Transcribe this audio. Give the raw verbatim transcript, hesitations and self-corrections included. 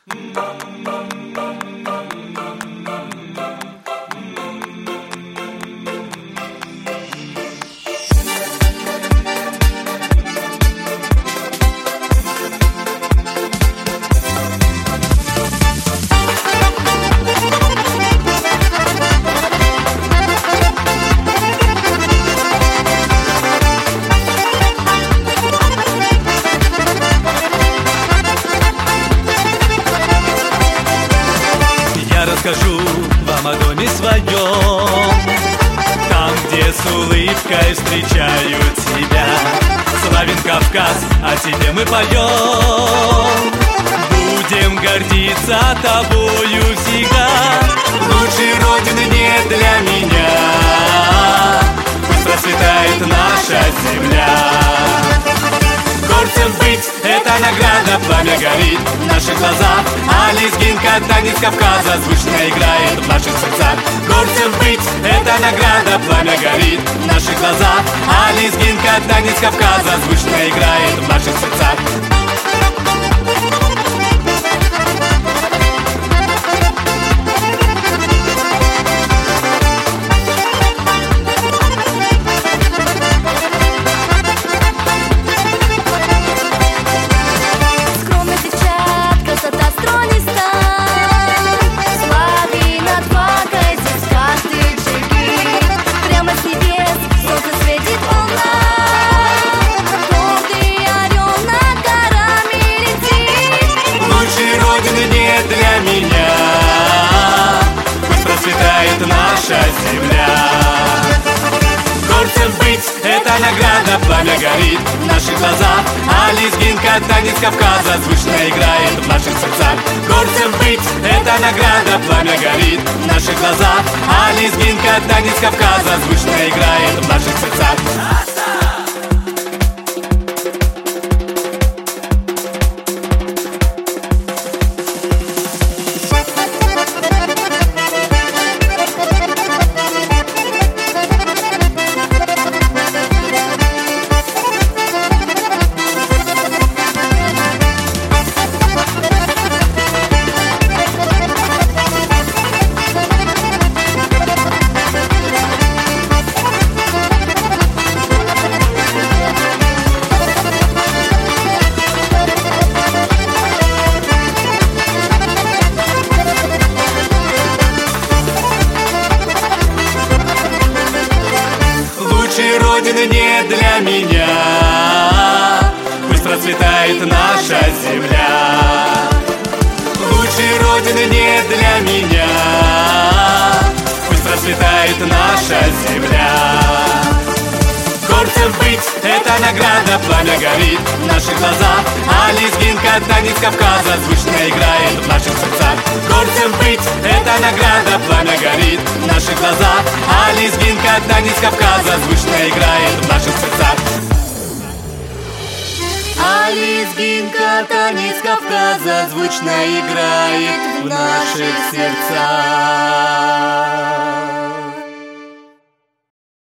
Я расскажу вам о доме своем, там, где с улыбкой встречают тебя. Славен Кавказ, о тебе мы поем. Будем гордиться тобою всегда. Лучшей родины нет для меня. Пусть процветает наша земля. Горцем быть — это награда, пламя горит в наших глазах, а лезгинка танец Кавказа звучно играет в наших сердцах. Горцем быть — это награда, пламя горит в наших глазах, а лезгинка танец Кавказа звучно играет в наших сердцах. Наша земля. Горцем быть — это награда, пламя горит в наших глазах, а лезгинка танец Кавказа звучно играет в наших сердцах. Горцем быть — это награда, пламя горит в наших глазах, а лезгинка танец Кавказа звучно играет в наших сердцах. Родины нет для меня. Пусть процветает наша земля. Лучшей родины нет для меня. Пусть процветает наша земля. Горцем быть — это награда, пламя горит в наших глазах, а лезгинка танец Кавказа звучно играет в наших сердцах. Горцем быть — это награда, пламя горит в наших глазах, а лезгинка танец Кавказа звучно играет в наших сердцах. А лезгинка танец Кавказа звучно играет в наших сердцах.